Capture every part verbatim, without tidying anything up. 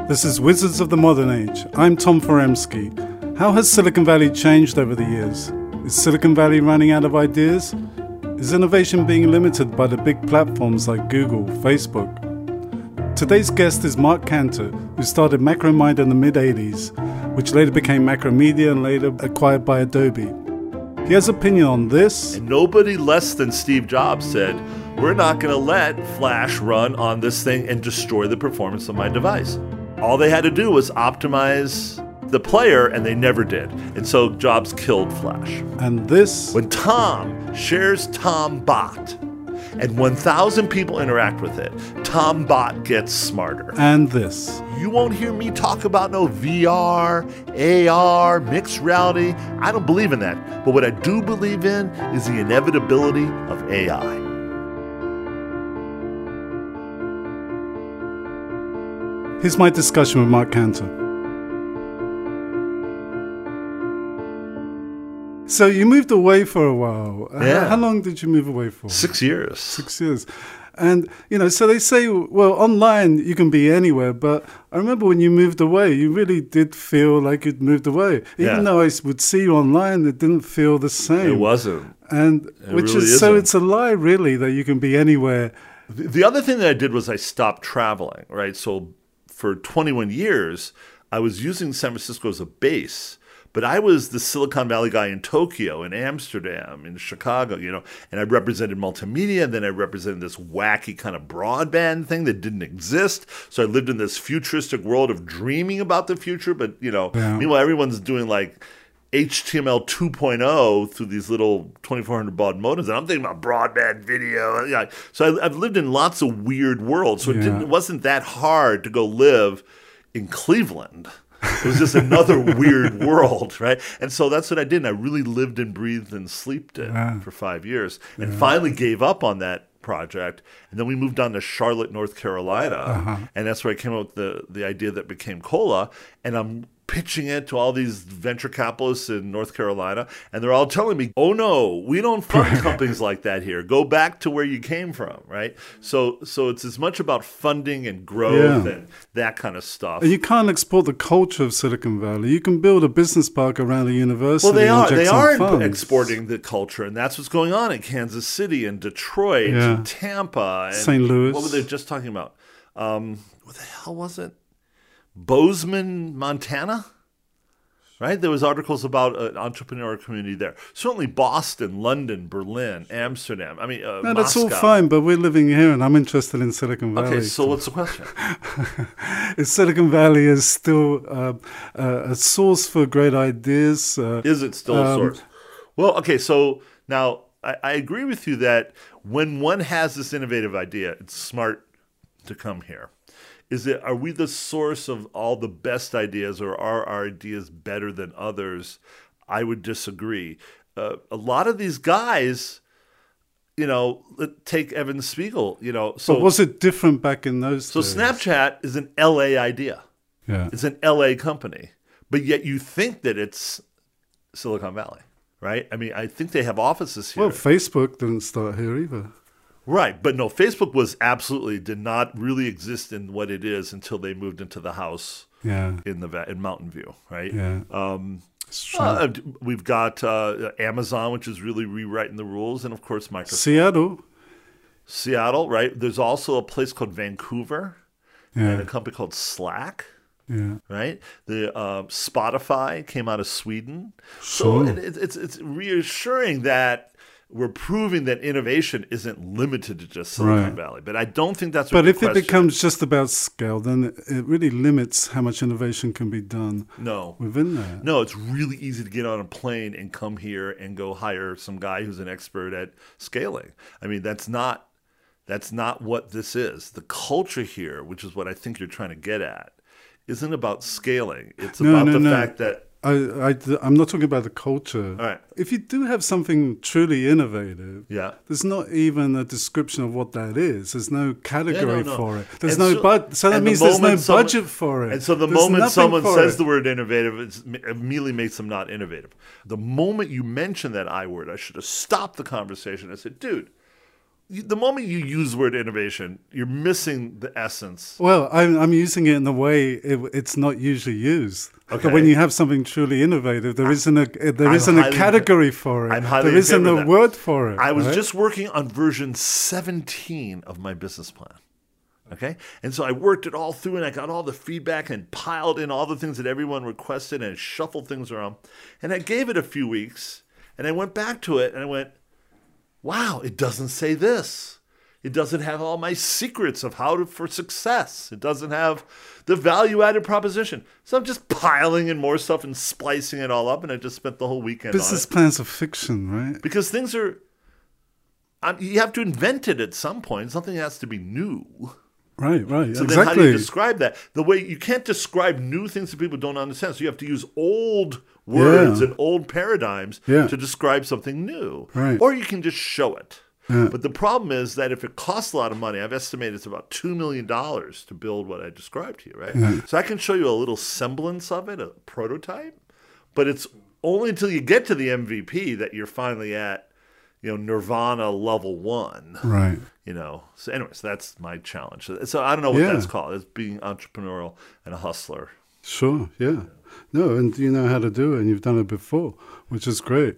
This is Wizards of the Modern Age. I'm Tom Foremski. How has Silicon Valley changed over the years? Is Silicon Valley running out of ideas? Is innovation being limited by the big platforms like Google, Facebook? Today's guest is Mark Cantor, who started Macromind in the mid eighties, which later became Macromedia and later acquired by Adobe. He has opinion on this. And nobody less than Steve Jobs said, we're not going to let Flash run on this thing and destroy the performance of my device. All they had to do was optimize the player, and they never did. And so Jobs killed Flash. And this. When Tom shares TomBot, and one thousand people interact with it, TomBot gets smarter. And this. You won't hear me talk about no V R, A R, mixed reality. I don't believe in that. But what I do believe in is the inevitability of A I. Here's my discussion with Mark Cantor. So you moved away for a while. Yeah. How, how long did you move away for? Six years. Six years. And, you know, so they say, well, online you can be anywhere. But I remember when you moved away, you really did feel like you'd moved away. Even Yeah. though I would see you online, it didn't feel the same. It wasn't. And It which really is, so isn't. it's a lie, really, that you can be anywhere. The the other thing that I did was I stopped traveling, right? So for twenty-one years, I was using San Francisco as a base. But I was the Silicon Valley guy in Tokyo, in Amsterdam, in Chicago, you know, and I represented multimedia, and then I represented this wacky kind of broadband thing that didn't exist. So I lived in this futuristic world of dreaming about the future, but, you know, Yeah. meanwhile, everyone's doing like H T M L two point oh through these little twenty-four hundred baud modems, and I'm thinking about broadband video. Yeah. So I, I've lived in lots of weird worlds, so it, Yeah. didn't, it wasn't that hard to go live in Cleveland. It was just another weird world, right? And so that's what I did. And I really lived and breathed and sleeped it Yeah. for five years and finally gave up on that project. And then we moved on to Charlotte, North Carolina. Uh-huh. And that's where I came up with the, the idea that became Cola. And I'm pitching it to all these venture capitalists in North Carolina. And they're all telling me, oh, no, we don't fund companies like that here. Go back to where you came from, right? So so it's as much about funding and growth Yeah. and that kind of stuff. And you can't export the culture of Silicon Valley. You can build a business park around a university. Well, they and are. inject They some are funds. exporting the culture, and that's what's going on in Kansas City and Detroit Yeah. and Tampa and Saint Louis. What were they just talking about? Um, what the hell was it? Bozeman, Montana. Right? There was articles about an entrepreneurial community there. Certainly Boston, London, Berlin, Amsterdam. I mean, uh, No, that's all Moscow. fine, but we're living here, and I'm interested in Silicon Valley. Okay, so what's the question? Is Silicon Valley is still uh, uh, a source for great ideas? Uh, Is it still a Um, source? Well, okay, so now I, I agree with you that when one has this innovative idea, it's smart to come here. Is it, are we the source of all the best ideas, or are our ideas better than others? I would disagree. Uh, a lot of these guys, you know, let- take Evan Spiegel, you know. So, but was it different back in those so days? Snapchat is an L A idea. Yeah. It's an L A company, but yet you think that it's Silicon Valley, right? I mean, I think they have offices here. Well, Facebook didn't start here either. Right, but no, Facebook was absolutely did not really exist in what it is until they moved into the house Yeah. in the va- in Mountain View, right? Yeah. Um, It's true. uh, we've got uh, Amazon, which is really rewriting the rules, and of course Microsoft. Seattle. Seattle, right? There's also a place called Vancouver, and Yeah. a company called Slack. Yeah. Right, the uh, Spotify came out of Sweden, Sure. so it, it, it's it's reassuring that we're proving that innovation isn't limited to just Silicon Right. Valley. But I don't think that's what But the if it question becomes is. just about scale, then it really limits how much innovation can be done no, within that. no, it's really easy to get on a plane and come here and go hire some guy who's an expert at scaling. I mean, that's not that's not what this is. The culture here, which is what I think you're trying to get at, isn't about scaling. It's No, about no, the no. fact that I, I, I'm not talking about the culture. all right, If you do have something truly innovative, yeah. there's not even a description of what that is. There's no category Yeah, no, no. for it. There's And no so- budget. So that and the means there's no moment someone- budget for it. And so the There's moment nothing someone for says it. the word innovative, it's, it immediately makes them not innovative. The moment you mention that I word, I should have stopped the conversation. I said, dude, you, the moment you use the word innovation, you're missing the essence. Well, I'm, I'm using it in the way it, it's not usually used. Okay. When you have something truly innovative, there isn't a there I'm isn't a highly- category for it. I'm highly There isn't in favor a of that. word for it. I was right? just working on version seventeen of my business plan. Okay. And so I worked it all through and I got all the feedback and piled in all the things that everyone requested and shuffled things around. And I gave it a few weeks and I went back to it and I went, wow, it doesn't say this. It doesn't have all my secrets of how to for success. It doesn't have the value-added proposition. So I'm just piling in more stuff and splicing it all up, and I just spent the whole weekend Business on it. plans are fiction, right? Because things are, um, you have to invent it at some point. Something has to be new. Right, right. So then how do exactly. you describe that? The way you can't describe new things that people don't understand. So you have to use old words Yeah. and old paradigms Yeah. to describe something new. Right. Or you can just show it. Yeah. But the problem is that if it costs a lot of money, I've estimated it's about two million dollars to build what I described to you, right? Yeah. So I can show you a little semblance of it, a prototype, but it's only until you get to the M V P that you're finally at, you know, Nirvana level one. Right. You know, so anyways, that's my challenge. So, so I don't know what Yeah. that's called. It's being entrepreneurial and a hustler. Sure, yeah. No, and you know how to do it, and you've done it before, which is great.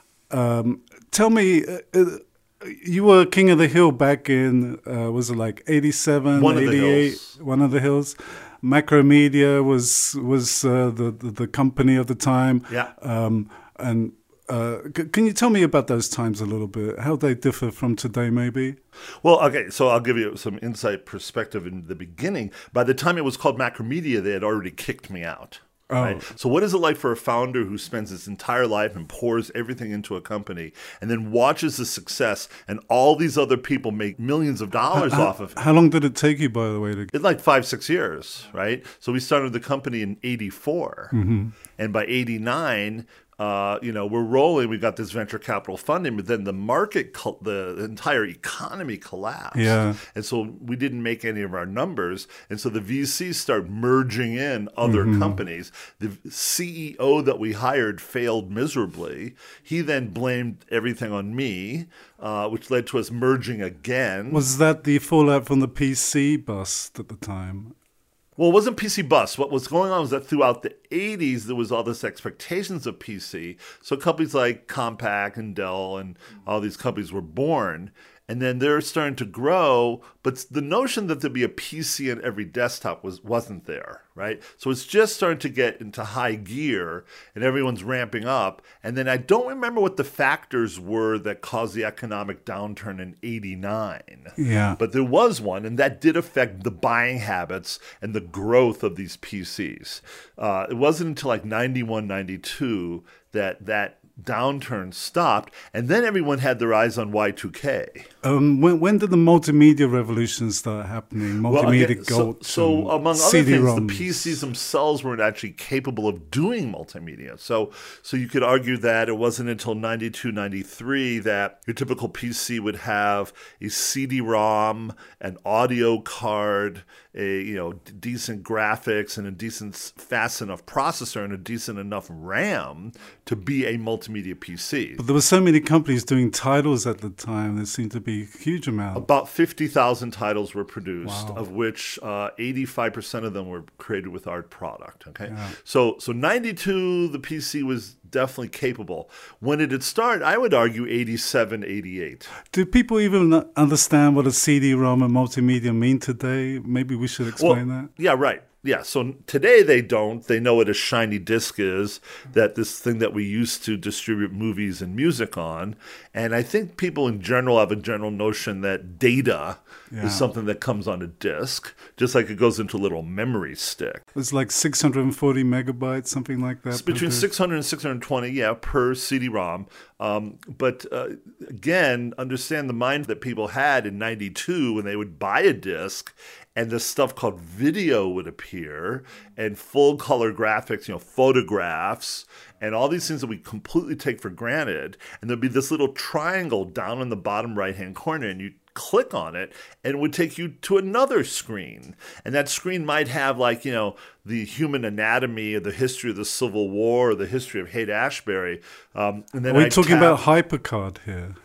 Um, tell me, uh, uh, you were King of the Hill back in, uh, was it like eighty-seven, One of the eighty-eight? Hills. One of the Hills. Macromedia was was uh, the, the the company of the time. Yeah. Um, and uh, c- can you tell me about those times a little bit? How they differ from today, maybe? Well, okay, so I'll give you some insight perspective in the beginning. By the time it was called Macromedia, they had already kicked me out. Oh. Right? So what is it like for a founder who spends his entire life and pours everything into a company and then watches the success and all these other people make millions of dollars how, off of it? How long did it take you, by the way, to It's like five, six years, right? So we started the company in eighty-four. Mm-hmm. And by eighty-nine, uh, you know, we're rolling. We got this venture capital funding, but then the market, col- the entire economy collapsed. Yeah. And so we didn't make any of our numbers. And so the V Cs start merging in other Mm-hmm. companies. The C E O that we hired failed miserably. He then blamed everything on me, uh, which led to us merging again. Was that the fallout from the P C bust at the time? Well, it wasn't P C bust. What was going on was that throughout the eighties, there was all this expectations of P C. So companies like Compaq and Dell and all these companies were born. And then they're starting to grow, but the notion that there'd be a P C in every desktop was, wasn't there, right? So it's just starting to get into high gear and everyone's ramping up. And then I don't remember what the factors were that caused the economic downturn in eighty-nine. Yeah. But there was one, and that did affect the buying habits and the growth of these P Cs. Uh, it wasn't until like ninety-one, ninety-two that that downturn stopped, and then everyone had their eyes on Y two K. Um, when, when did the multimedia revolution start happening? Well, Multimedia again, so, Gold. so and among other C D things, ROMs. the P Cs themselves weren't actually capable of doing multimedia. So, so you could argue that it wasn't until ninety-two, ninety-three that your typical P C would have a C D ROM, an audio card, a you know d- decent graphics, and a decent s- fast enough processor and a decent enough RAM to be a multimedia P C. But there were so many companies doing titles at the time. There seemed to be a huge amount. About fifty thousand titles were produced, Wow. of which uh, eighty-five percent of them were created with our product. Okay, Yeah. so so ninety-two, the P C was definitely capable. When did it start? I would argue eighty-seven, eighty-eight. Do people even understand what a C D ROM and multimedia mean today? Maybe we should explain that. Yeah, right. Yeah, so today they don't. They know what a shiny disc is, that this thing that we used to distribute movies and music on. And I think people in general have a general notion that data Yeah. is something that comes on a disc, just like it goes into a little memory stick. It's like six hundred forty megabytes, something like that. It's between per six hundred and six hundred twenty, yeah, per C D ROM. Um, but uh, again, understand the mind that people had in ninety-two when they would buy a disc and this stuff called video would appear and full color graphics, you know, photographs and all these things that we completely take for granted. And there'd be this little triangle down in the bottom right-hand corner and you click on it and it would take you to another screen. And that screen might have like, you know, the human anatomy or the history of the Civil War or the history of Haight-Ashbury. Um, and then Are we I'd talking tap- about HyperCard here?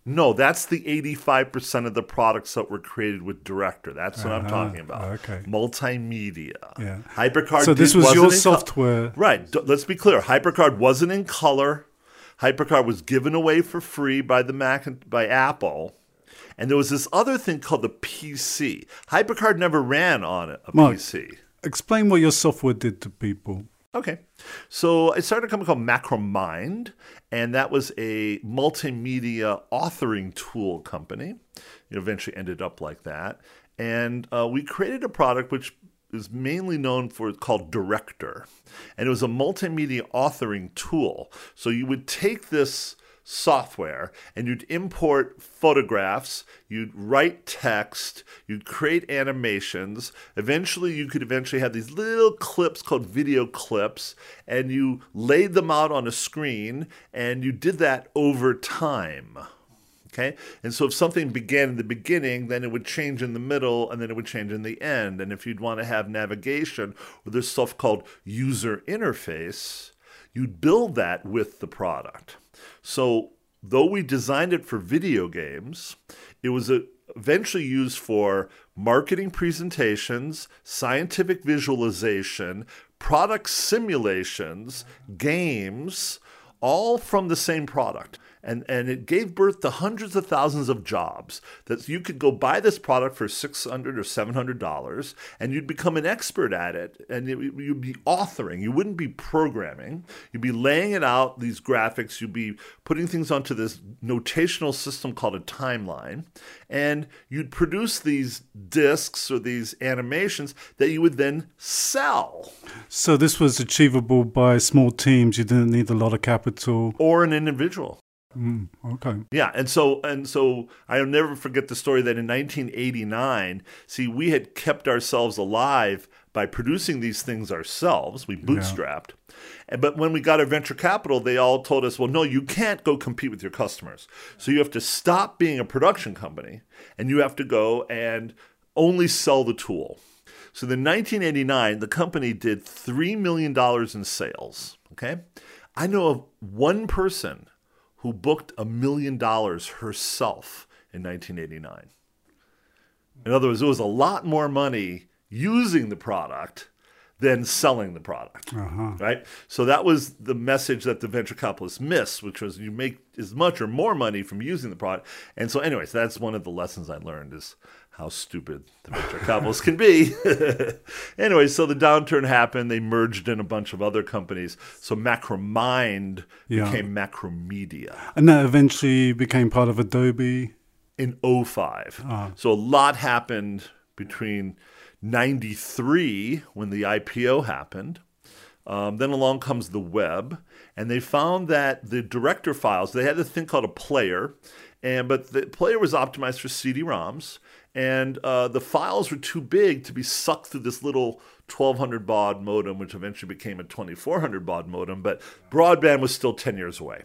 No, that's the eighty-five percent of the products that were created with Director. That's what uh-huh. I'm talking about. Okay. Multimedia. Yeah. HyperCard. So this did, was your co- software. Right. D- let's be clear. HyperCard wasn't in color. HyperCard was given away for free by the Mac and by Apple. And there was this other thing called the P C. HyperCard never ran on a, a Mark, P C. Explain what your software did to people. Okay. So I started a company called Macromind, and that was a multimedia authoring tool company. It eventually ended up like that. And uh, we created a product which is mainly known for called Director. And it was a multimedia authoring tool. So you would take this software and you'd import photographs, you'd write text, you'd create animations. Eventually you could eventually have these little clips called video clips, and you laid them out on a screen, and you did that over time. Okay? And so if something began in the beginning, then it would change in the middle, and then it would change in the end. And if you'd want to have navigation or this stuff called user interface, you'd build that with the product. So though we designed it for video games, it was a, eventually used for marketing presentations, scientific visualization, product simulations, games, all from the same product. And and it gave birth to hundreds of thousands of jobs that you could go buy this product for six hundred dollars or seven hundred dollars, and you'd become an expert at it, and you'd be authoring. You wouldn't be programming. You'd be laying it out, these graphics. You'd be putting things onto this notational system called a timeline, and you'd produce these discs or these animations that you would then sell. So this was achievable by small teams. You didn't need a lot of capital. Or an individual. Mm, okay. Yeah, and so and so I'll never forget the story that in nineteen eighty-nine, see, we had kept ourselves alive by producing these things ourselves. We bootstrapped. Yeah. And, but when we got our venture capital, they all told us, well, no, you can't go compete with your customers. So you have to stop being a production company, and you have to go and only sell the tool. So in nineteen eighty-nine, the company did three million dollars in sales. Okay, I know of one person who booked a million dollars herself in nineteen eighty-nine. In other words, it was a lot more money using the product than selling the product, uh-huh. right? So that was the message that the venture capitalists missed, which was you make as much or more money from using the product. And so anyways, that's one of the lessons I learned is how stupid the venture capitalists can be. Anyway, so the downturn happened. They merged in a bunch of other companies. So Macromind yeah. became Macromedia. And that eventually became part of Adobe? In oh five. Uh-huh. So a lot happened between ninety-three, when the I P O happened. Um, then along comes the web. And they found that the director files, they had this thing called a player. and But the player was optimized for C D ROMs. And uh, the files were too big to be sucked through this little twelve hundred baud modem, which eventually became a twenty-four hundred baud modem, but broadband was still ten years away.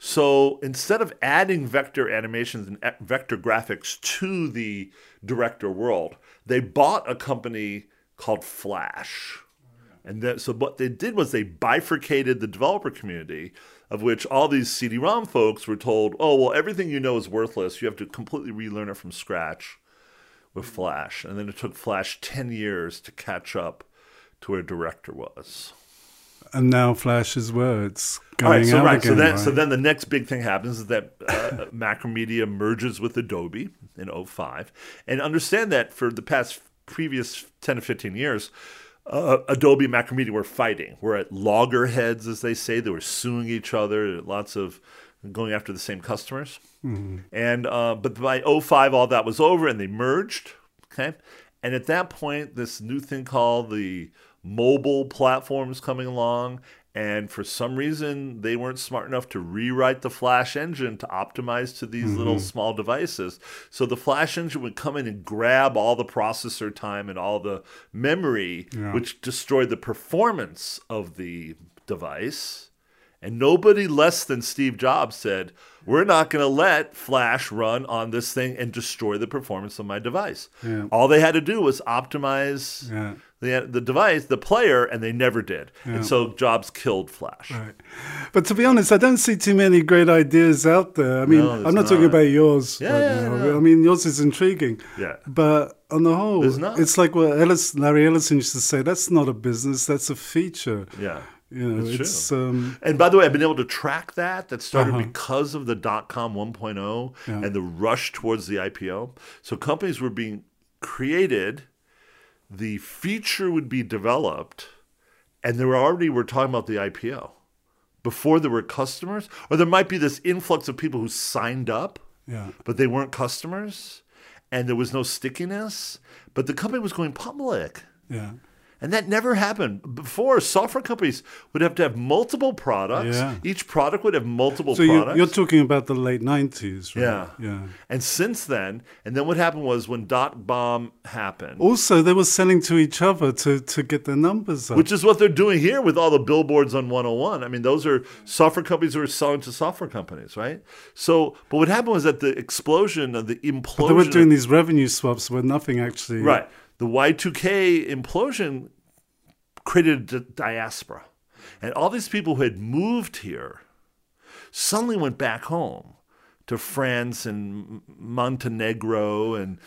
So instead of adding vector animations and vector graphics to the director world, they bought a company called Flash. And then, so what they did was they bifurcated the developer community, of which all these C D ROM folks were told, oh, well, everything you know is worthless. You have to completely relearn it from scratch with Flash. And then it took Flash ten years to catch up to where Director was. And now Flash is where it's going right, so, out right, again. So then, right? so then the next big thing happens is that uh, Macromedia merges with Adobe in oh five. And understand that for the past previous ten to fifteen years, uh, Adobe and Macromedia were fighting. We're at loggerheads, as they say. They were suing each other, lots of going after the same customers. Mm-hmm. And uh, but by oh five, all that was over, and they merged. Okay, and at that point, this new thing called the mobile platforms coming along, and for some reason, they weren't smart enough to rewrite the Flash engine to optimize to these mm-hmm. little small devices. So the Flash engine would come in and grab all the processor time and all the memory, yeah. which destroyed the performance of the device. And nobody less than Steve Jobs said, we're not going to let Flash run on this thing and destroy the performance of my device. Yeah. All they had to do was optimize yeah. the the device, the player, and they never did. Yeah. And so Jobs killed Flash. Right. But to be honest, I don't see too many great ideas out there. I mean, No, I'm there's not, talking not. about yours Yeah, right yeah, now. yeah. I mean, yours is intriguing. Yeah. But on the whole, There's not. it's like what Ellis, Larry Ellison used to say, that's not a business, that's a feature. Yeah. You know, It's it's, true. um, And by the way, I've been able to track that. That started Uh-huh. because of the dot-com one point oh Yeah. and the rush towards the I P O. So companies were being created, the feature would be developed, and they were already were talking about the I P O before there were customers. Or there might be this influx of people who signed up, yeah. but they weren't customers, and there was no stickiness. But the company was going public. Yeah. And that never happened. Before, software companies would have to have multiple products. Yeah. Each product would have multiple So you're, products. you're talking about the late nineties, right? Yeah. Yeah. And since then, and then what happened was when dot bomb happened, Also, they were selling to each other to, to get their numbers up. which is what they're doing here with all the billboards on one oh one. I mean, those are software companies who are selling to software companies, right? So, but what happened was that the explosion of the implosion. But they were doing these revenue swaps where nothing actually... Right. The Y two K implosion created a diaspora. And all these people who had moved here suddenly went back home to France and Montenegro and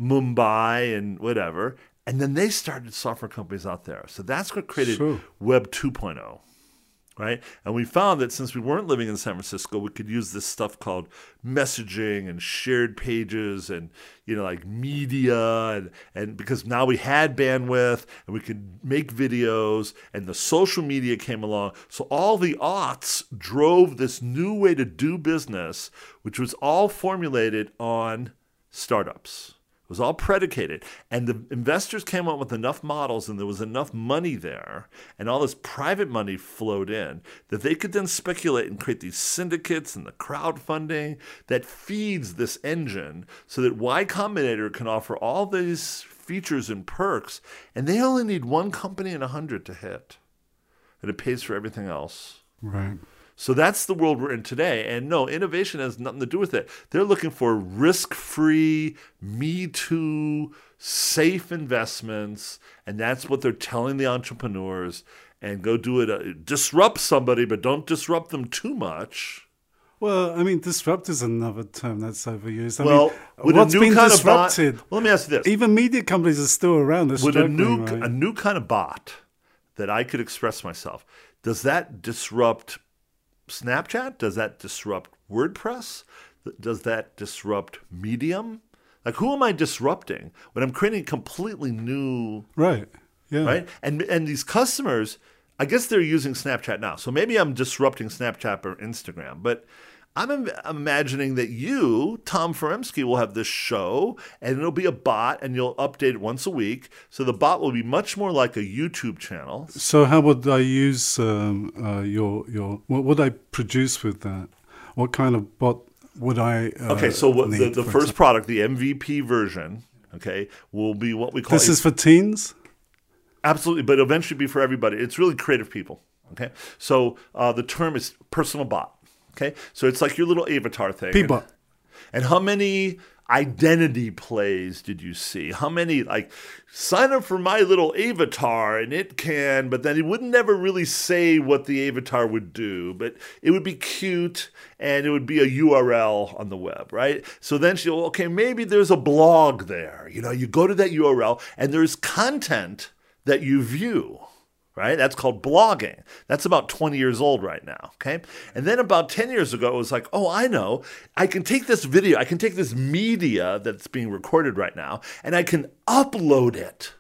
Mumbai and whatever. And then they started software companies out there. So that's what created Sure. Web two point oh. Right? And we found that since we weren't living in San Francisco, we could use this stuff called messaging and shared pages and, you know, like media. And, and because now we had bandwidth and we could make videos and the social media came along. So all the aughts drove this new way to do business, which was all formulated on startups. It was all predicated. And the investors came up with enough models and there was enough money there and all this private money flowed in that they could then speculate and create these syndicates and the crowdfunding that feeds this engine so that Y Combinator can offer all these features and perks and they only need one company in a hundred to hit. And it pays for everything else. Right. So that's the world we're in today. And no, innovation has nothing to do with it. They're looking for risk-free, me too, safe investments. And that's what they're telling the entrepreneurs. And go do it. Uh, disrupt somebody, but don't disrupt them too much. Well, I mean, disrupt is another term that's overused. I Well, mean, would a what's new been kind disrupted? of bot, well, let me ask you this. Even media companies are still around. They're Would a struggling, new, right? a new kind of bot that I could express myself, does that disrupt Snapchat? Does that disrupt WordPress? Does that disrupt Medium? Like, who am I disrupting when I'm creating completely new, Right. Yeah. right? And and these customers, I guess they're using Snapchat now. So maybe I'm disrupting Snapchat or Instagram, but I'm im- imagining that you, Tom Foremski, will have this show and it'll be a bot and you'll update it once a week. So the bot will be much more like a YouTube channel. So how would I use um, uh, your your? What would I produce with that? What kind of bot would I? Uh, Okay, so what the, need, the for first example? product, the M V P version, okay, will be what we call This is for teens. absolutely, but eventually be for everybody. It's really creative people. Okay, so uh, the term is personal bot. Okay, so it's like your little avatar thing. P-bot. And how many identity plays did you see? How many, like, sign up for my little avatar and it can, but then it would never really say what the avatar would do, but it would be cute and it would be a U R L on the web, right? So then she'll, okay, maybe there's a blog there. You know, you go to that U R L and there's content that you view. Right? That's called blogging. That's about twenty years old right now, okay? And then about ten years ago, it was like, oh, I know. I can take this video, I can take this media that's being recorded right now, and I can upload it.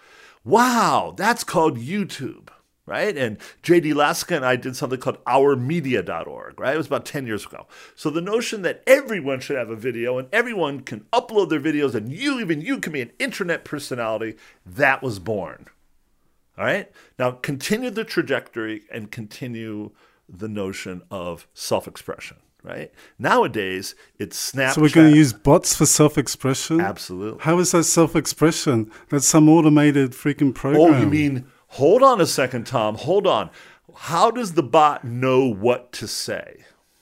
Wow, that's called YouTube, right? And J D Laska and I did something called our media dot org, right? It was about ten years ago. So the notion that everyone should have a video and everyone can upload their videos and you, even you, can be an internet personality, that was born. All right. Now continue the trajectory and continue the notion of self-expression. Right. Nowadays, it's Snapchat. So we're going to use bots for self-expression? Absolutely. How is that self-expression? That's some automated freaking program. Oh, you mean? Hold on a second, Tom. Hold on. How does the bot know what to say?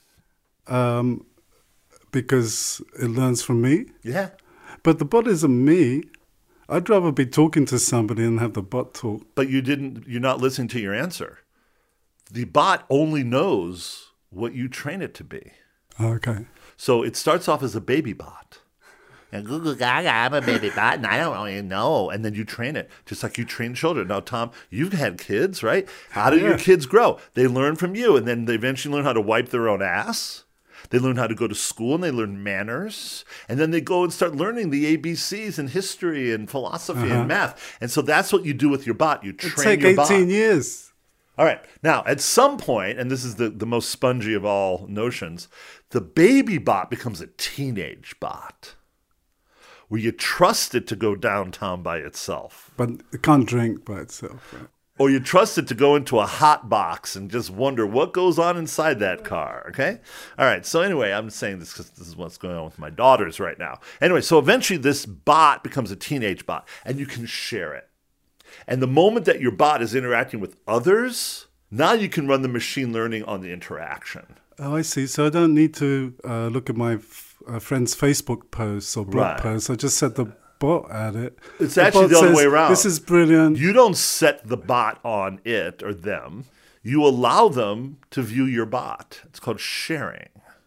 Um, because it learns from me. Yeah. But the bot isn't me. I'd rather be talking to somebody and have the bot talk. But you didn't, you're not listening to your answer. The bot only knows what you train it to be. Okay. So it starts off as a baby bot. And Google Gaga, I'm a baby bot, and I don't really know. And then you train it, just like you train children. Now, Tom, you've had kids, right? How do Yeah. your kids grow? They learn from you, and then they eventually learn how to wipe their own ass. They learn how to go to school, and they learn manners. And then they go and start learning the A B Cs and history and philosophy Uh-huh. and math. And so that's what you do with your bot. You It'd train take your bot. eighteen years. All right. Now, at some point, and this is the, the most spongy of all notions, the baby bot becomes a teenage bot where you trust it to go downtown by itself. But it can't drink by itself, right? Or you trust it to go into a hot box and just wonder what goes on inside that car, okay? All right, so anyway, I'm saying this because this is what's going on with my daughters right now. Anyway, so eventually this bot becomes a teenage bot, and you can share it. And the moment that your bot is interacting with others, now you can run the machine learning on the interaction. Oh, I see. So I don't need to uh, look at my f- uh, friend's Facebook posts or blog Right. posts. I just set the bot at it. It's The actually bot the other says, way around. This is brilliant. You don't set the bot on it or them. You allow them to view your bot. It's called sharing.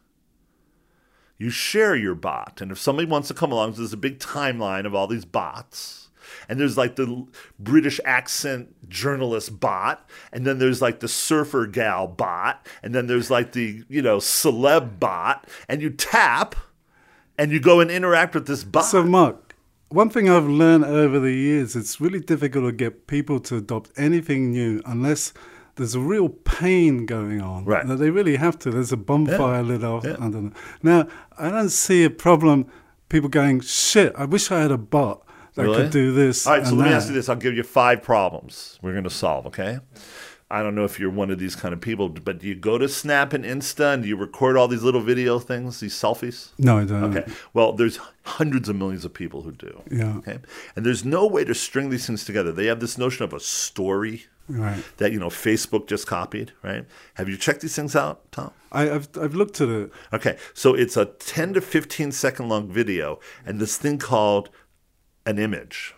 You share your bot. And if somebody wants to come along, so there's a big timeline of all these bots. And there's like the British accent journalist bot. And then there's like the surfer gal bot. And then there's like the, you know, celeb bot. And you tap and you go and interact with this bot. So, Mark, one thing I've learned over the years, it's really difficult to get people to adopt anything new unless there's a real pain going on. Right. That they really have to. There's a bonfire lit off. Yeah. Under them. Now, I don't see a problem, people going, shit, I wish I had a bot that Really? could do this. All right, so and let me that. ask you this. I'll give you five problems we're going to solve, okay? I don't know if you're one of these kind of people, but do you go to Snap and Insta and do you record all these little video things, these selfies? No, I don't. Okay. Well, there's hundreds of millions of people who do. Yeah. Okay. And there's no way to string these things together. They have this notion of a story Right. that, you know, Facebook just copied, right? Have you checked these things out, Tom? I, I've I've looked at it. Okay. So it's a ten to fifteen second long video and this thing called an image.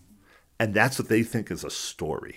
And that's what they think is a story.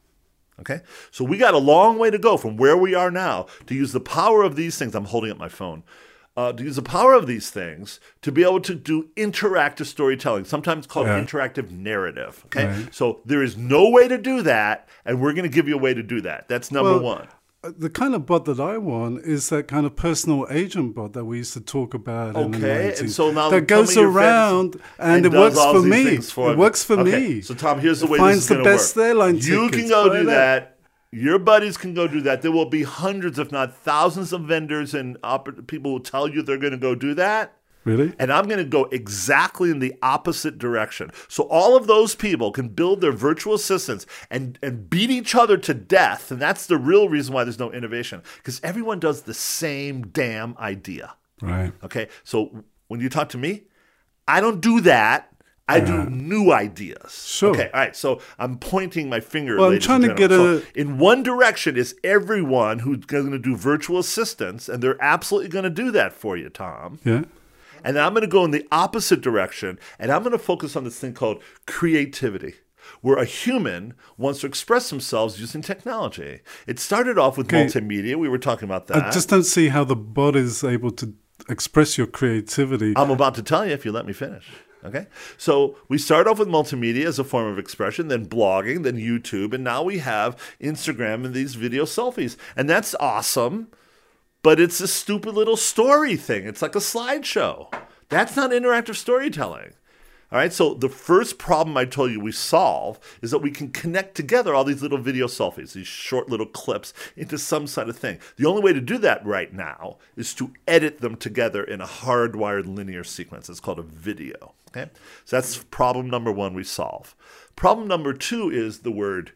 Okay? So we got a long way to go from where we are now to use the power of these things. I'm holding up my phone. Uh, to use the power of these things to be able to do interactive storytelling, sometimes called Yeah. interactive narrative. Okay? Right. So there is no way to do that, and we're going to give you a way to do that. That's number Well, one. uh, The kind of bot that I want is that kind of personal agent bot that we used to talk about in the Okay, nineties. and so now that tell goes me your around friends and, it does works all for these me. things for It me. works for Okay, me. So Tom, here's the way Finds this is the going to work. best airline You tickets. can go Buy do that. that. Your buddies can go do that. There will be hundreds, if not thousands, of vendors and oper- people who tell you they're going to go do that. Really? And I'm going to go exactly in the opposite direction. So all of those people can build their virtual assistants and, and beat each other to death. And that's the real reason why there's no innovation. Because everyone does the same damn idea. Right. Okay? So when you talk to me, I don't do that. I do new ideas. Sure. Okay, all right. So I'm pointing my finger. Well, I'm ladies trying and to get gentlemen. a- So in one direction is everyone who's going to do virtual assistants, and they're absolutely going to do that for you, Tom. Yeah. And then I'm going to go in the opposite direction, and I'm going to focus on this thing called creativity, where a human wants to express themselves using technology. It started off with Okay. multimedia. We were talking about that. I just don't see how the bot is able to express your creativity. I'm about to tell you if you let me finish. Okay? So we start off with multimedia as a form of expression, then blogging, then YouTube, and now we have Instagram and these video selfies. And that's awesome, but it's a stupid little story thing. It's like a slideshow. That's not interactive storytelling. All right, so the first problem I told you we solve is that we can connect together all these little video selfies, these short little clips, into some sort of thing. The only way to do that right now is to edit them together in a hardwired linear sequence. It's called a video. Okay, so that's problem number one we solve. Problem number two is the word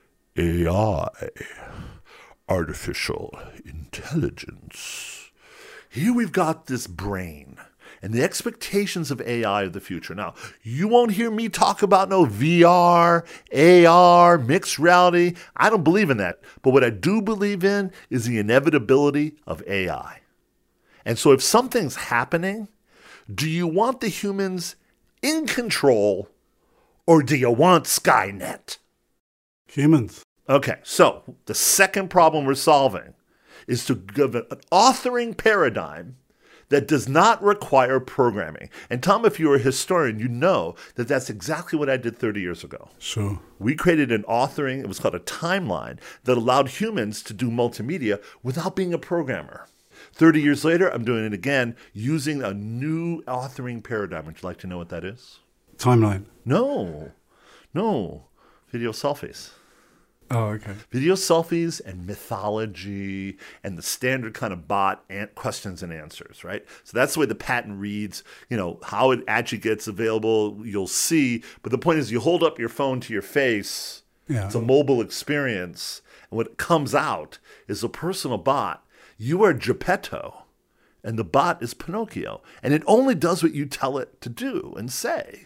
A I, artificial intelligence. Here we've got this brain and the expectations of A I of the future. Now, you won't hear me talk about no V R, A R, mixed reality. I don't believe in that. But what I do believe in is the inevitability of A I. And so if something's happening, do you want the humans in control, or do you want Skynet? Humans. Okay, so the second problem we're solving is to give an authoring paradigm that does not require programming. And Tom, if you're a historian, you know that that's exactly what I did thirty years ago. Sure. We created an authoring, it was called a timeline, that allowed humans to do multimedia without being a programmer. thirty years later, I'm doing it again using a new authoring paradigm. Would you like to know what that is? Timeline. No, no, video selfies. Oh, okay. Video selfies and mythology and the standard kind of bot and questions and answers, right? So that's the way the patent reads. You know, how it actually gets available, you'll see. But the point is you hold up your phone to your face. Yeah. It's a mobile experience. And what comes out is a personal bot. You are Geppetto, and the bot is Pinocchio. And it only does what you tell it to do and say.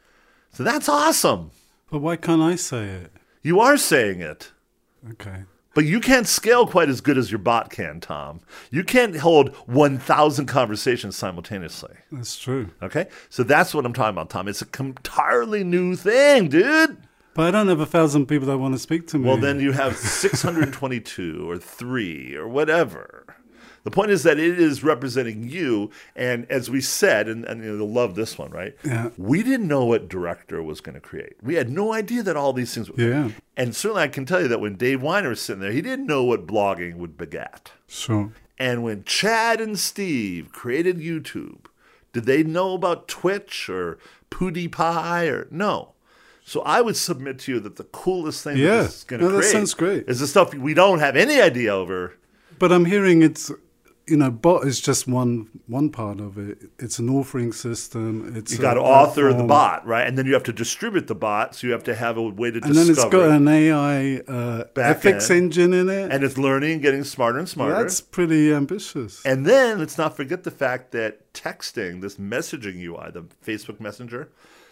So that's awesome. But why can't I say it? You are saying it. Okay. But you can't scale quite as good as your bot can, Tom. You can't hold one thousand conversations simultaneously. That's true. Okay? So that's what I'm talking about, Tom. It's an entirely new thing, dude. But I don't have a thousand people that want to speak to me. Well, then you have six hundred twenty-two or three or whatever. The point is that it is representing you. And as we said, and, and you'll love this one, right? Yeah. We didn't know what Director was going to create. We had no idea that all these things would. Yeah. And certainly I can tell you that when Dave Weiner was sitting there, he didn't know what blogging would beget. Sure. And when Chad and Steve created YouTube, did they know about Twitch or PewDiePie or no? So I would submit to you that the coolest thing Yeah. that this is going to No, that create sounds great. is the stuff we don't have any idea over. But I'm hearing it's, you know, bot is just one one part of it. It's an authoring system. It's You got to a author the platform. bot, right? And then you have to distribute the bot, so you have to have a way to And discover then it's got it. an A I uh, Back ethics end. engine in it. And it's learning and getting smarter and smarter. That's pretty ambitious. And then let's not forget the fact that texting, this messaging U I, the Facebook Messenger,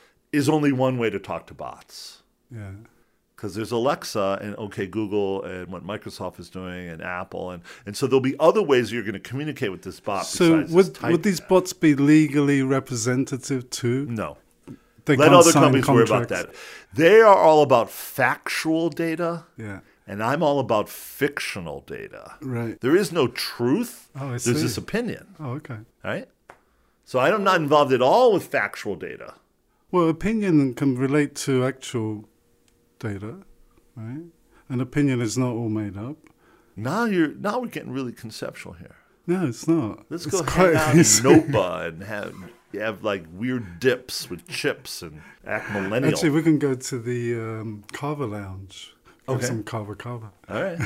is only one way to talk to bots. Yeah. Because there's Alexa and OK Google and what Microsoft is doing and Apple. And, and so there'll be other ways you're going to communicate with this bot So besides would this type would these data. bots be legally representative too? No. They Let can't other sign companies worry about contracts? that. They are all about factual data. Yeah. And I'm all about fictional data. Right. There is no truth. Oh, I There's see. this opinion. Oh, okay. All right? So I'm not involved at all with factual data. Well, opinion can relate to actual data, right? An opinion is not all made up. Now you're now we're getting really conceptual here. No, it's not. Let's It's go quite hang out in easy. Nopa and have have like weird dips with chips and act millennial. Actually, we can go to the um, Carver Lounge. Have Okay. some Carver Carver. All right.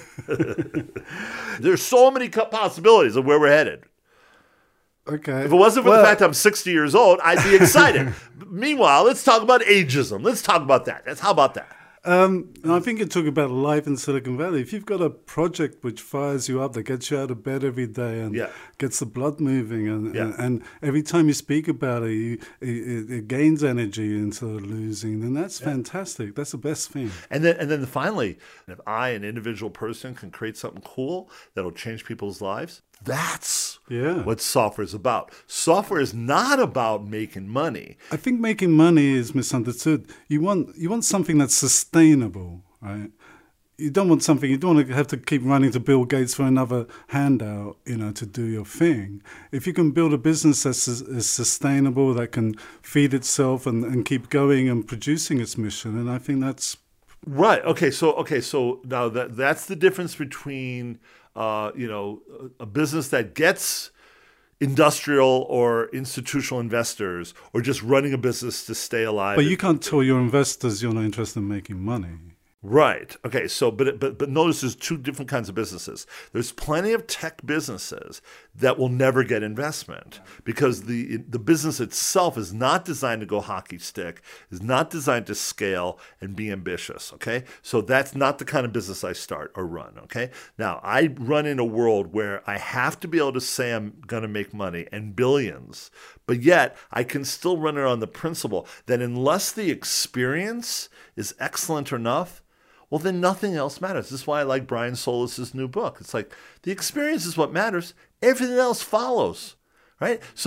There's so many co- possibilities of where we're headed. Okay. If it wasn't for Well, the fact I'm sixty years old, I'd be excited. Meanwhile, let's talk about ageism. Let's talk about that. That's how about that? Um, and I think you're talking about life in Silicon Valley. If you've got a project which fires you up, that gets you out of bed every day and Yeah. gets the blood moving, and, Yeah. and, and every time you speak about it, you, it, it gains energy instead of losing, then that's fantastic. That's the best thing. And then, and then finally, if I, an individual person, can create something cool that'll change people's lives, that's Yeah. what software is about. Software is not about making money. I think making money is misunderstood. You want you want something that's sustainable, right? You don't want something. You don't want to have to keep running to Bill Gates for another handout, you know, to do your thing. If you can build a business that's is, is sustainable, that can feed itself and, and keep going and producing its mission, and I think that's Right. Okay. So okay. So now that that's the difference between uh, you know a a business that gets industrial or institutional investors, or just running a business to stay alive. But you can't tell your investors you're not interested in making money. Right. Okay. So, but but but notice there's two different kinds of businesses. There's plenty of tech businesses that will never get investment because the the business itself is not designed to go hockey stick, is not designed to scale and be ambitious. Okay. So that's not the kind of business I start or run. Okay. Now I run in a world where I have to be able to say I'm going to make money and billions, but yet I can still run it on the principle that unless the experience is excellent enough, well, then nothing else matters. This is why I like Brian Solis' new book. It's like the experience is what matters. Everything else follows, right? So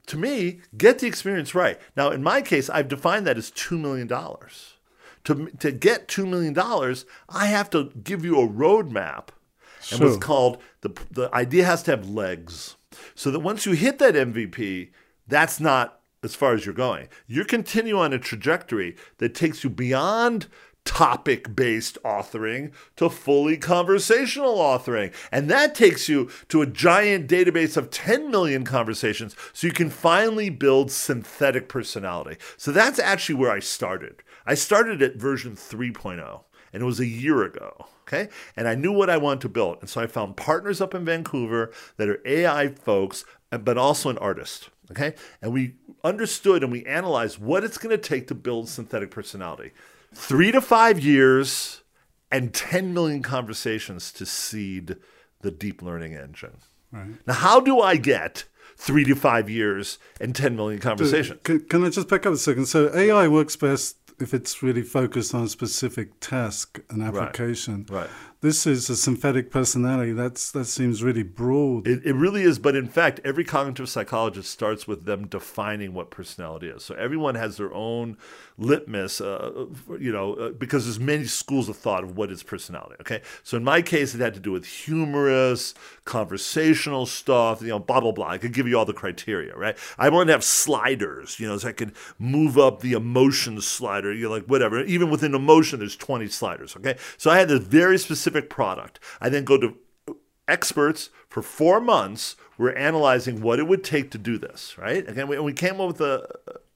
to me, get the experience right. Now, in my case, I've defined that as two million dollars. To, to get two million dollars, I have to give you a roadmap. Sure. And what's called, the, the idea has to have legs. So that once you hit that M V P, that's not as far as you're going. You continue on a trajectory that takes you beyond topic-based authoring to fully conversational authoring. And that takes you to a giant database of ten million conversations so you can finally build synthetic personality. So that's actually where I started. I started at version three point oh, and it was a year ago. Okay. And I knew what I wanted to build. And so I found partners up in Vancouver that are A I folks, but also an artist. Okay. And we understood and we analyzed what it's going to take to build synthetic personality. Three to five years and ten million conversations to seed the deep learning engine. Right. Now, how do I get three to five years and ten million conversations? Can, can I just back up a second? So A I works best if it's really focused on a specific task and application. Right. right. This is a synthetic personality. That's that seems really broad. It, it really is. But in fact, every cognitive psychologist starts with them defining what personality is. So everyone has their own litmus, uh, you know, uh, because there's many schools of thought of what is personality. Okay. So in my case, it had to do with humorous, conversational stuff, you know, blah, blah, blah. I could give you all the criteria, right? I wanted to have sliders, you know, so I could move up the emotion slider, you know, like whatever. Even within emotion, there's twenty sliders. Okay. So I had this very specific product. I then go to experts for four months. We're analyzing what it would take to do this, right? Again, we, we came up with a,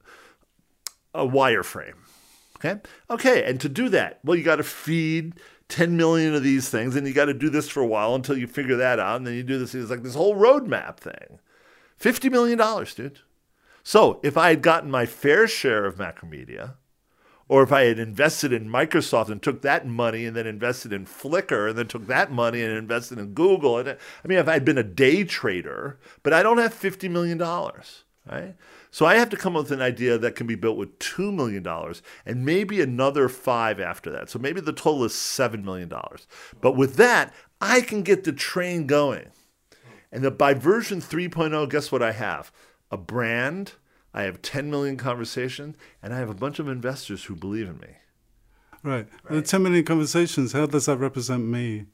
a wireframe. Okay. Okay. And to do that, well, you got to feed ten million of these things, and you got to do this for a while until you figure that out. And then you do this. It's like this whole roadmap thing. fifty million dollars, dude. So if I had gotten my fair share of Macromedia, or if I had invested in Microsoft and took that money and then invested in Flickr and then took that money and invested in Google. And I mean, if I had been a day trader, but I don't have fifty million dollars, right? So I have to come up with an idea that can be built with two million dollars and maybe another five after that. So maybe the total is seven million dollars. But with that, I can get the train going. And the, by version three point oh, guess what I have? A brand. I have ten million conversations, and I have a bunch of investors who believe in me. Right. right. The ten million conversations, how does that represent me?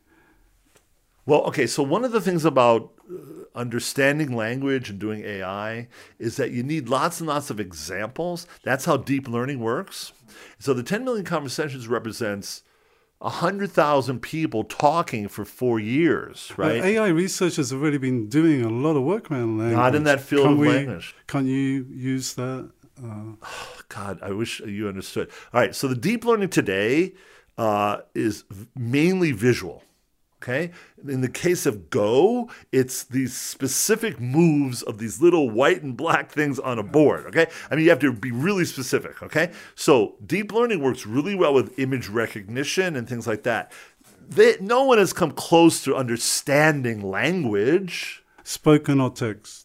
Well, okay, so one of the things about understanding language and doing A I is that you need lots and lots of examples. That's how deep learning works. So the ten million conversations represents one hundred thousand people talking for four years, right? Well, A I researchers have really been doing a lot of work around language. Not in that field can of we, language. Can you use that? Uh, oh, God, I wish you understood. All right, so the deep learning today uh, is mainly visual. Okay. In the case of Go, it's these specific moves of these little white and black things on a board. Okay. I mean, you have to be really specific. Okay. So deep learning works really well with image recognition and things like that. They, no one has come close to understanding language. Spoken or text.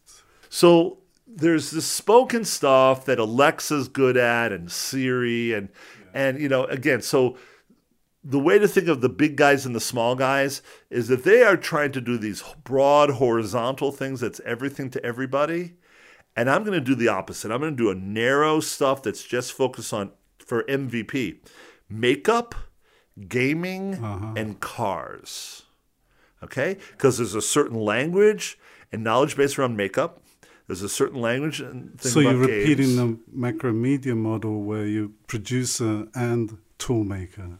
So there's this spoken stuff that Alexa's good at and Siri and, yeah. and you know, again, so the way to think of the big guys and the small guys is that they are trying to do these broad horizontal things that's everything to everybody. And I'm going to do the opposite. I'm going to do a narrow stuff that's just focused on, for M V P, makeup, gaming, uh-huh. and cars. Okay? Because there's a certain language and knowledge base around makeup. There's a certain language and thing so about you're games. repeating the Macromedia model where you producer and toolmaker.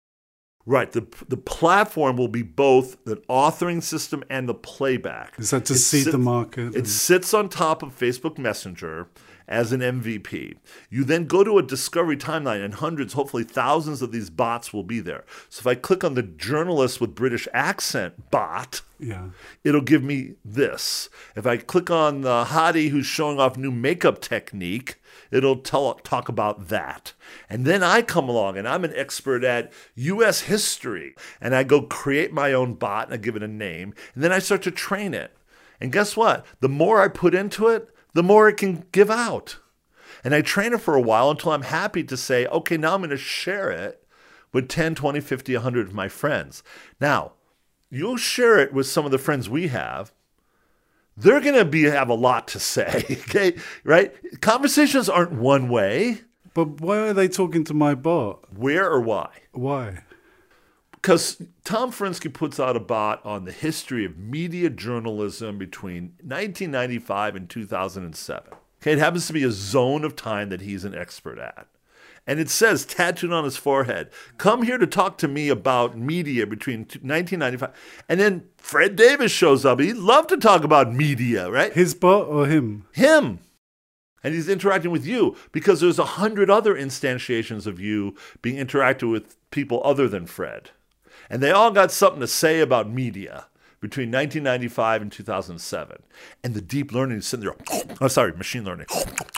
Right. The the platform will be both the authoring system and the playback. Is that to it seed sits, the market? It sits on top of Facebook Messenger as an M V P. You then go to a discovery timeline, and hundreds, hopefully thousands of these bots will be there. So if I click on the journalist with British accent bot, yeah. it'll give me this. If I click on the hottie who's showing off new makeup technique, it'll tell, talk about that. And then I come along, and I'm an expert at U S history, and I go create my own bot, and I give it a name, and then I start to train it. And guess what? The more I put into it, the more it can give out. And I train it for a while until I'm happy to say, okay, now I'm going to share it with ten, twenty, fifty, one hundred of my friends. Now, you'll share it with some of the friends we have. they're going to be have a lot to say, okay? Right? Conversations aren't one way. But why are they talking to my bot? Where or why? Why? Because Tom Furinsky puts out a bot on the history of media journalism between nineteen ninety-five and two thousand seven. Okay, it happens to be a zone of time that he's an expert at. And it says, tattooed on his forehead, come here to talk to me about media between nineteen ninety-five. And then Fred Davis shows up. He'd love to talk about media, right? His bot or him? Him. And he's interacting with you because there's a hundred other instantiations of you being interacted with people other than Fred. And they all got something to say about media between nineteen ninety-five and two thousand seven. And the deep learning is sitting there, oh, sorry, machine learning,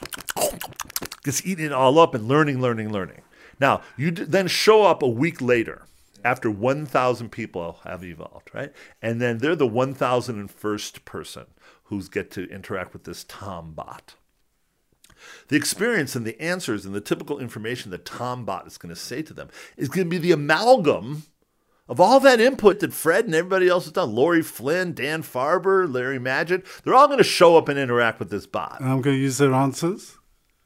just eating it all up and learning, learning, learning. Now, you d- then show up a week later after one thousand people have evolved, right? And then they're the one thousand first person who's get to interact with this Tom bot. The experience and the answers and the typical information that Tom bot is going to say to them is going to be the amalgam of all that input that Fred and everybody else has done. Lori Flynn, Dan Farber, Larry Magid, they're all going to show up and interact with this bot. And I'm going to use their answers?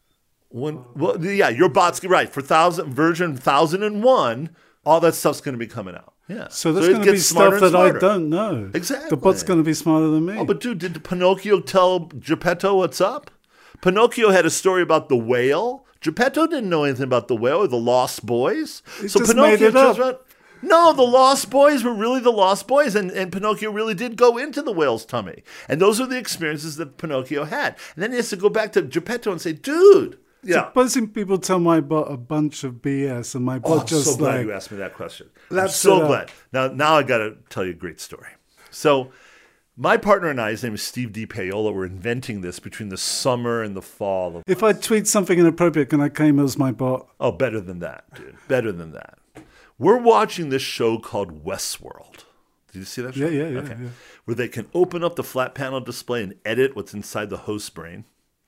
When, well, yeah, your bot's right. For thousand version one thousand one, all that stuff's going to be coming out. Yeah. So there's so going to be stuff that I don't know. Exactly. The bot's going to be smarter than me. Oh, but dude, did Pinocchio tell Geppetto what's up? Pinocchio had a story about the whale. Geppetto didn't know anything about the whale or the Lost Boys. He so just Pinocchio made it just up. went, no, the Lost Boys were really the Lost Boys, and, and Pinocchio really did go into the whale's tummy. And those are the experiences that Pinocchio had. And then he has to go back to Geppetto and say, dude. Yeah. Supposing people tell my bot a bunch of B S and my bot Oh, I'm just so glad like... you asked me that question. I'm Let's so sit up. glad. Now, now I got to tell you a great story. So my partner and I, his name is Steve DiPaola, were inventing this between the summer and the fall. Of, If I tweet something inappropriate, can I claim it as my bot? oh, better than that, dude. Better than that. We're watching this show called Westworld. Did you see that show? Yeah, yeah, yeah, Okay. yeah. Where they can open up the flat panel display and edit what's inside the host's brain.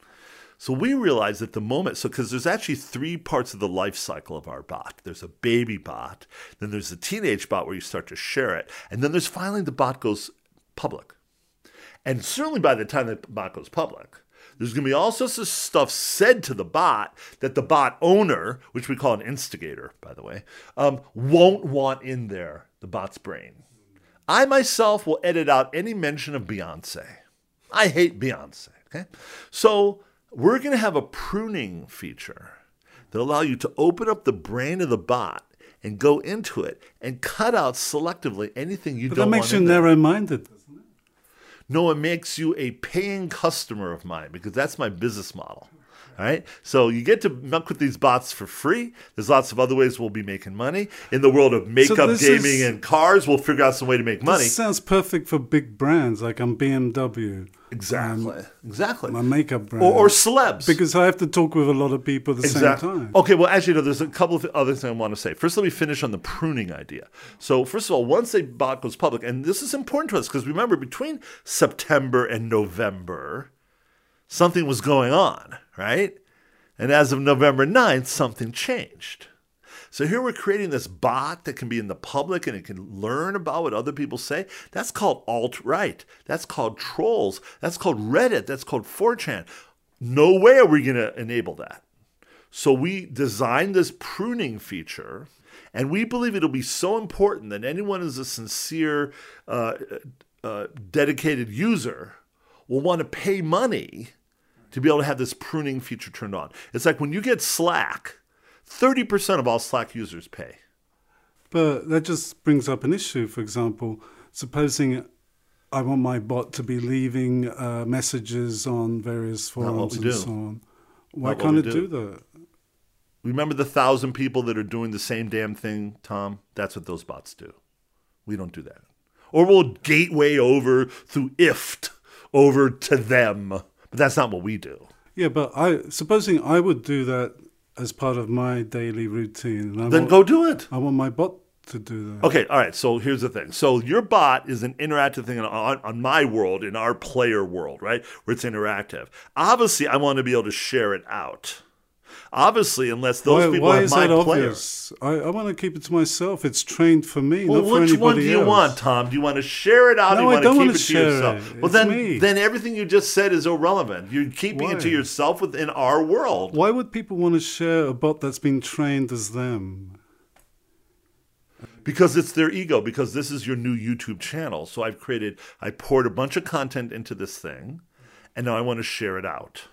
So we realized at the moment, so because there's actually three parts of the life cycle of our bot. There's a baby bot, then there's a teenage bot where you start to share it, and then there's finally the bot goes public. And certainly by the time the bot goes public, there's going to be all sorts of stuff said to the bot that the bot owner, which we call an instigator, by the way, um, won't want in there, the bot's brain. I myself will edit out any mention of Beyonce. I hate Beyonce, okay? So we're going to have a pruning feature that allow you to open up the brain of the bot and go into it and cut out selectively anything you But don't that want makes you in there. narrow-minded, doesn't it? No, it makes you a paying customer of mine because that's my business model. All right. So you get to muck with these bots for free. There's lots of other ways we'll be making money. In the world of makeup, this gaming, is- and cars, we'll figure out some way to make money. This sounds perfect for big brands, like I'm B M W. Exactly. um, exactly. My makeup brand. Or, or celebs. Because I have to talk with a lot of people at the Exactly. same time. Okay, well, actually, no, there's a couple of other things I want to say. First, let me finish on the pruning idea. So, first of all, once a bot goes public, and this is important to us because remember, between September and November, something was going on, right? And as of November ninth, something changed. So here we're creating this bot that can be in the public and it can learn about what other people say. That's called alt-right. That's called trolls. That's called Reddit. That's called four chan. No way are we going to enable that. So we designed this pruning feature, and we believe it'll be so important that anyone who's a sincere, uh, uh, dedicated user will want to pay money to be able to have this pruning feature turned on. It's like when you get Slack, thirty percent of all Slack users pay. But that just brings up an issue. For example, supposing I want my bot to be leaving uh, messages on various forums we and do. so on. Why Not what can't we it do. do that? Remember the thousand people that are doing the same damn thing, Tom? That's what those bots do. We don't do that. Or we'll gateway over through I F T over to them. But that's not what we do. Yeah, but I supposing I would do that as part of my daily routine. And I Then want, go do it. I want my bot to do that. Okay, all right. So here's the thing. So your bot is an interactive thing on, on my world, in our player world, right? Where it's interactive. Obviously, I want to be able to share it out. Obviously, unless those why, people why have is my that player. obvious? I, I want to keep it to myself. It's trained for me, Well, not for which anybody one do you else. want, Tom? Do you want to share it out? No, or do you I want don't to keep want it to to share yourself? it. Well, It's then, me. then everything you just said is irrelevant. You're keeping Why? it to yourself within our world. Why would people want to share a bot that's been trained as them? Because it's their ego, because this is your new YouTube channel. So I've created, I poured a bunch of content into this thing, and now I want to share it out.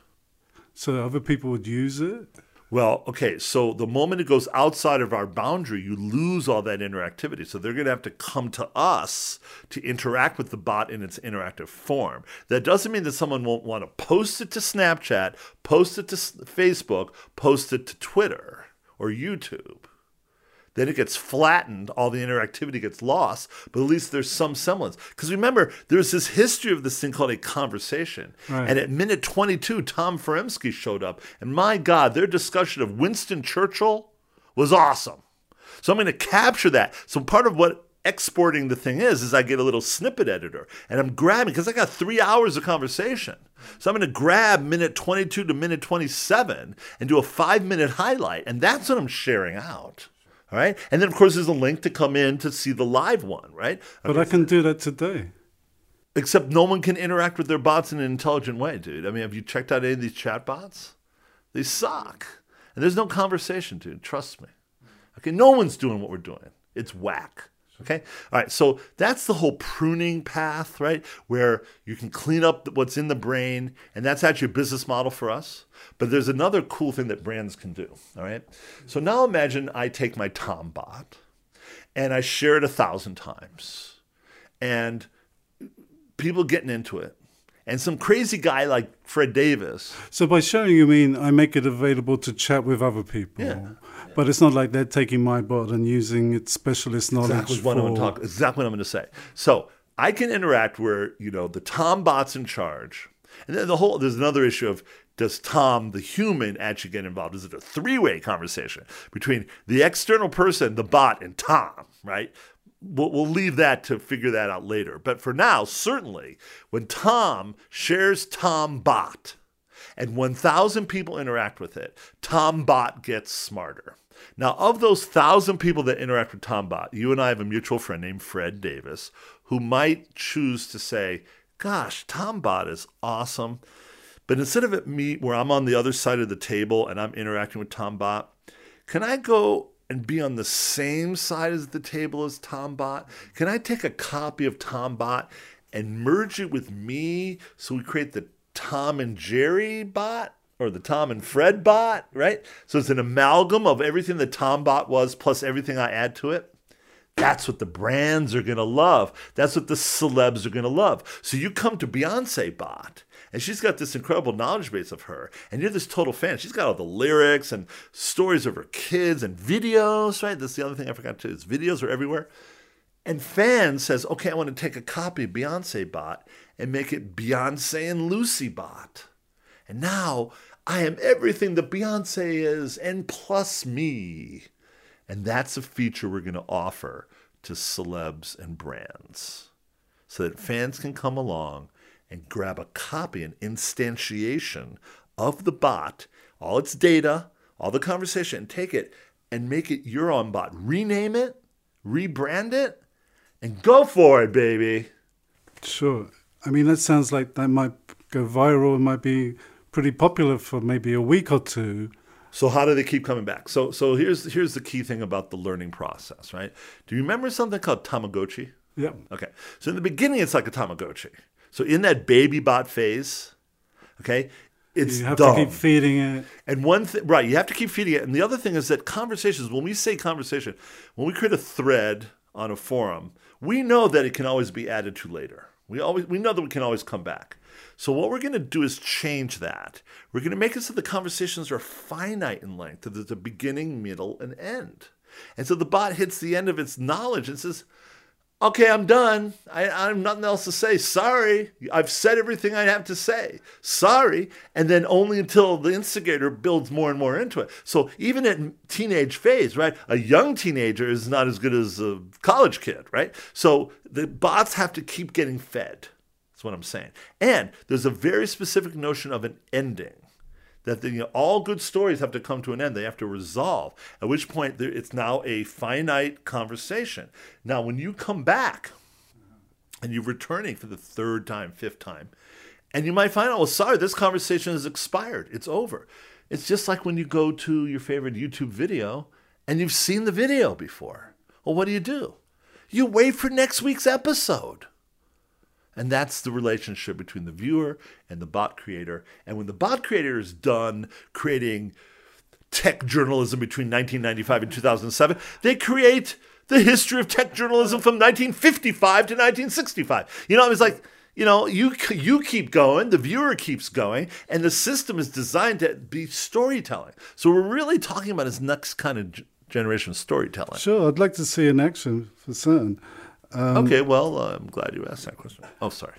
So other people would use it? Well, okay, so the moment it goes outside of our boundary, you lose all that interactivity. So they're going to have to come to us to interact with the bot in its interactive form. That doesn't mean that someone won't want to post it to Snapchat, post it to Facebook, post it to Twitter or YouTube. Then it gets flattened, all the interactivity gets lost, but at least there's some semblance. Because remember, there's this history of this thing called a conversation. Right. And at minute twenty-two, Tom Feremsky showed up. And my God, their discussion of Winston Churchill was awesome. So I'm going to capture that. So part of what exporting the thing is, is I get a little snippet editor. And I'm grabbing, because I got three hours of conversation. So I'm going to grab minute twenty-two to minute twenty-seven and do a five-minute highlight. And that's what I'm sharing out. All right. And then, of course, there's a link to come in to see the live one, right? But I can do that today. Except no one can interact with their bots in an intelligent way, dude. I mean, have you checked out any of these chat bots? They suck. And there's no conversation, dude. Trust me. Okay. No one's doing what we're doing. It's whack. Okay. All right. So that's the whole pruning path, right? Where you can clean up what's in the brain. And that's actually a business model for us. But there's another cool thing that brands can do. All right. So now imagine I take my Tom bot and I share it a thousand times and people getting into it. And some crazy guy like Fred Davis. So by sharing, you mean I make it available to chat with other people. Yeah. But it's not like they're taking my bot and using its specialist knowledge. Exactly what I'm going to talk. Exactly what I'm going to say. So I can interact where, you know, the Tom bot's in charge. And then the whole, there's another issue of, does Tom, the human, actually get involved? Is it a three-way conversation between the external person, the bot, and Tom, right? We'll, we'll leave that to figure that out later. But for now, certainly, when Tom shares Tom bot and one thousand people interact with it, Tom bot gets smarter. Now, of those one thousand people that interact with Tom bot, you and I have a mutual friend named Fred Davis who might choose to say, gosh, Tom bot is awesome. But instead of it me where I'm on the other side of the table and I'm interacting with Tom bot, can I go and be on the same side as the table as Tom bot? Can I take a copy of Tom bot and merge it with me so we create the Tom and Jerry bot or the Tom and Fred bot, right? So it's an amalgam of everything that Tom bot was plus everything I add to it. That's what the brands are going to love. That's what the celebs are going to love. So you come to Beyonce bot, and she's got this incredible knowledge base of her, and you're this total fan. She's got all the lyrics and stories of her kids and videos, right? That's the other thing I forgot to is videos are everywhere. And fan says, okay, I want to take a copy of Beyonce bot and make it Beyonce and Lucy bot. And now I am everything that Beyonce is and plus me. And that's a feature we're going to offer to celebs and brands so that fans can come along and grab a copy, an instantiation of the bot, all its data, all the conversation, and take it and make it your own bot. Rename it, rebrand it, and go for it, baby. Sure. I mean, that sounds like that might go viral. It might be pretty popular for maybe a week or two. So how do they keep coming back? So so here's here's the key thing about the learning process, right? Do you remember something called Tamagotchi? Yeah. Okay. So in the beginning, it's like a Tamagotchi. So in that baby bot phase, okay, it's You have dumb. to keep feeding it. And one thing, right, you have to keep feeding it. And the other thing is that conversations, when we say conversation, when we create a thread on a forum, we know that it can always be added to later. We always we know that we can always come back. So what we're going to do is change that. We're going to make it so the conversations are finite in length, that there's a beginning, middle, and end. And so the bot hits the end of its knowledge and says, okay, I'm done. I, I have nothing else to say. Sorry. I've said everything I have to say. Sorry. And then only until the instigator builds more and more into it. So even at teenage phase, right, a young teenager is not as good as a college kid, right? So the bots have to keep getting fed. That's what I'm saying. And there's a very specific notion of an ending that the, you know, all good stories have to come to an end. They have to resolve, at which point there, it's now a finite conversation. Now, when you come back and you're returning for the third time, fifth time, and you might find out, well, sorry, this conversation has expired. It's over. It's just like when you go to your favorite YouTube video and you've seen the video before. Well, what do you do? You wait for next week's episode. And that's the relationship between the viewer and the bot creator. And when the bot creator is done creating tech journalism between nineteen ninety-five and two thousand seven, they create the history of tech journalism from nineteen fifty-five to nineteen sixty-five. You know, it's like, you know, you you keep going, the viewer keeps going, and the system is designed to be storytelling. So we're really talking about this next kind of g- generation of storytelling. Sure, I'd like to see in action for certain. Um, okay, well, uh, I'm glad you asked that question. Oh, sorry.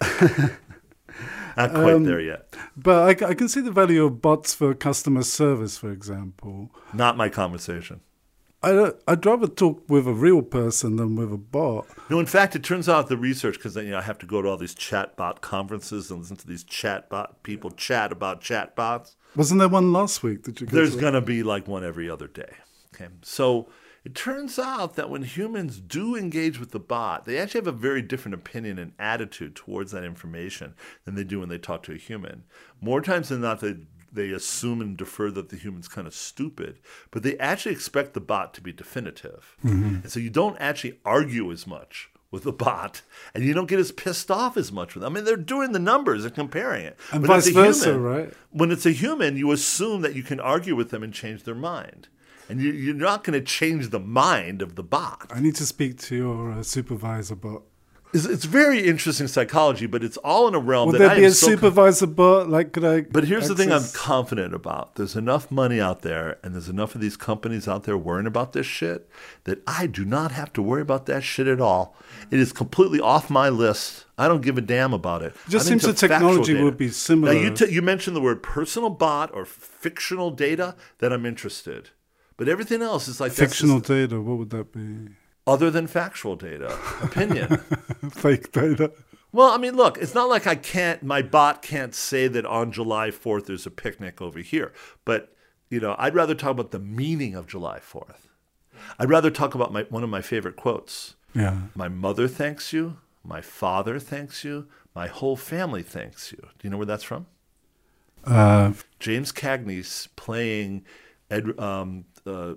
Not quite um, there yet. But I, I can see the value of bots for customer service, for example. Not my conversation. I, I'd rather talk with a real person than with a bot. No, in fact, it turns out the research, because you know, I have to go to all these chatbot conferences and listen to these chatbot people chat about chatbots. Wasn't there one last week? Did you? Get There's to going to be like one every other day. Okay, so it turns out that when humans do engage with the bot, they actually have a very different opinion and attitude towards that information than they do when they talk to a human. More times than not, they they assume and defer that the human's kind of stupid, but they actually expect the bot to be definitive. Mm-hmm. And so you don't actually argue as much with the bot, and you don't get as pissed off as much with them. I mean, they're doing the numbers and comparing it. And when vice it's a versa, human, right? When it's a human, you assume that you can argue with them and change their mind. And you, you're not going to change the mind of the bot. I need to speak to your uh, supervisor bot. It's, it's very interesting psychology, but it's all in a realm Will that there I be am a so supervisor com- bot? Like, could I? But here's access- the thing I'm confident about. There's enough money out there, and there's enough of these companies out there worrying about this shit that I do not have to worry about that shit at all. It is completely off my list. I don't give a damn about it. It just I'm seems the into technology factual would be similar. Now, you, t- you mentioned the word personal bot or fictional data, that I'm interested. But everything else is like fictional that's just, data. What would that be? Other than factual data, opinion, fake data. Well, I mean, look, it's not like I can't. My bot can't say that on July fourth there's a picnic over here. But you know, I'd rather talk about the meaning of July fourth. I'd rather talk about my one of my favorite quotes. Yeah. My mother thanks you. My father thanks you. My whole family thanks you. Do you know where that's from? Uh, James Cagney's playing Ed, um, uh,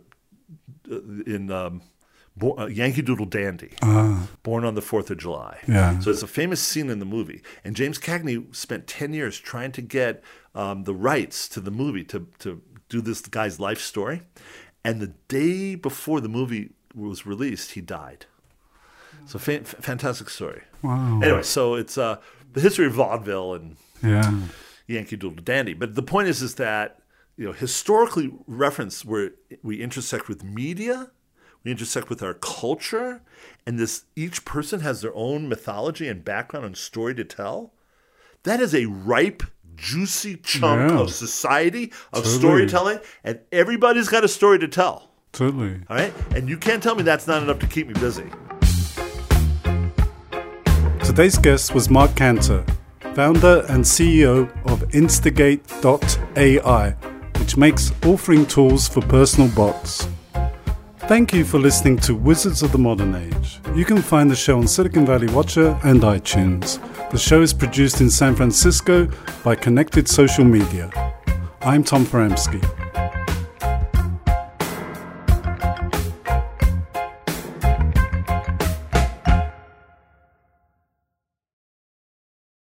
in um, Bo- uh, Yankee Doodle Dandy, uh, born on the fourth of July. Yeah. So it's a famous scene in the movie. And James Cagney spent ten years trying to get um, the rights to the movie to, to do this guy's life story. And the day before the movie was released, he died. So fa- f- fantastic story. Wow. Anyway, so it's uh, the history of vaudeville and yeah. Yankee Doodle Dandy. But the point is, is that you know, historically referenced where we intersect with media, we intersect with our culture, and this each person has their own mythology and background and story to tell. That is a ripe, juicy chunk yeah. of society, of totally. storytelling, and everybody's got a story to tell. Totally. All right? And you can't tell me that's not enough to keep me busy. Today's guest was Mark Cantor, founder and C E O of Instigate dot A I, which makes authoring tools for personal bots. Thank you for listening to Wizards of the Modern Age. You can find the show on Silicon Valley Watcher and iTunes. The show is produced in San Francisco by Connected Social Media. I'm Tom Poremski.